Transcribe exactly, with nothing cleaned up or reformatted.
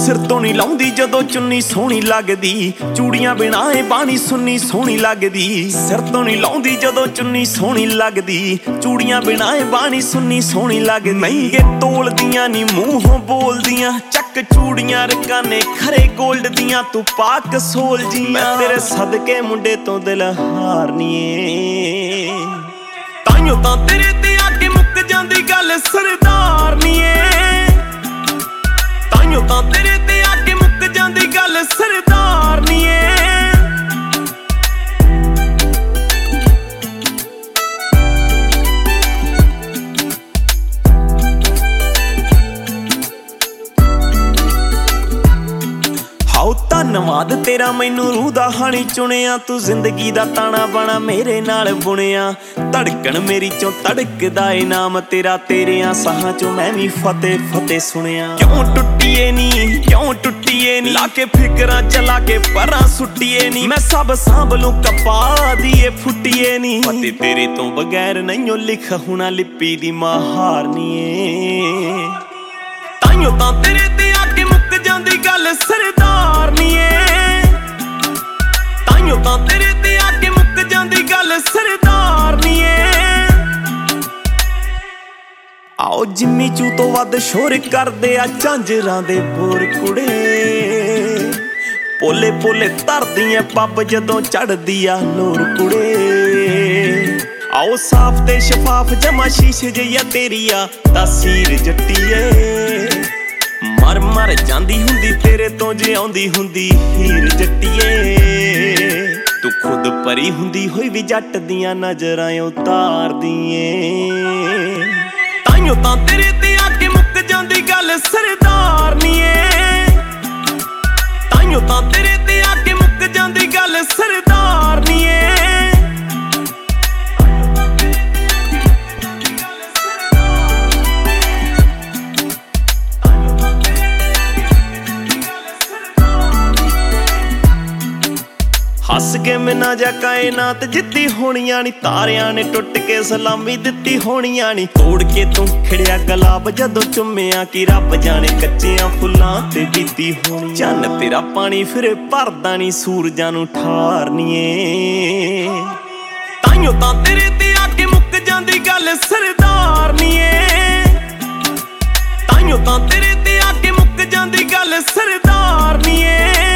सिर तो नहीं लाउंदी जदों चुन्नी सोहनी लगदी, चूड़ियां बिना ए बाणी सुन्नी सोहनी लगदी। सिर तो नहीं लाउंदी जदों चुन्नी सोहनी लगदी, चूड़ियां बिना ए बाणी सुन्नी सोहनी लगदी। महंगे तोलदियां नी मूंहों बोलदियां, चक चूड़ियां रकाने खरे गोल्ड दियां। तू पाक सोल जी मैं तेरे सदके मुंडे तो दिल हारनीए, ताइयों तां तेरे ते आके मुक जांदी गल सरदारनीए, ताइयों तां तेरे ते आके मुक जांदी गल सरदारनीए। हाओ धन्नवाद तेरा मैनू रूह दा हानी चुनिया, तू जिंदगी दा ताना बाना मेरे नाल बुनिया। धड़कन मेरी चों धड़कदा ए नाम तेरा, तेरियां साहां चों मैं भी फतेह फतेह सुनिया। क्यों टुटिए नी क्यों टुटिए नी, लाके फिकरां चला के परां सुटिए नी। मैं सब सांभ लूं कपा दिए फुटिए नी, पते तेरे तो बगैर नहीं लिख हुणा लिपि दी महारनीए। ताइयों तां तेरे ते आके मुक जांदी गल सरदारनीए, ताइयों तां तेरे ते आके मुक जांदी गल सरदारनीए। आओ जिम्मी चू तो वध शोर करदे आ झांजरां दे बोर कुड़े, पोले पोले धरदियां पब जदों चढ़दी आ लोर कुड़े। आओ साफ ते शफाफ जमा शीशे जिहा तेरिया तासीर जट्टीए, मर मर जांदी हुंदी तेरे तो जे आउंदी हुंदी हीर जट्टीए। तू खुद परी हुंदी होई भी जट दियां नजरां उतार दिए, ताइयों तां तेरे ते आके मुक जांदी गल सरदारनीए, ताइयों तां तेरे ते आके मुक जांदी गल सरदारनीए। हस के मिना जा कायनात जिद्दी होनियां नी, तारियां ने टुट के सलामी दित्ती होनियां नी। तोड़ के तू खिड़िया गुलाब जदों चुम्मिया, कि रब जाने कच्चियां फुल्लां ते बीती होनी। चन्न तेरा पानी फिर भरदा नी सूरजां नू ठारनीए, ताइयों तां तेरे ते आके मुक जांदी गल सरदारनीए, ताइयों तां तेरे ते आके मुक जांदी गल सरदारनीए।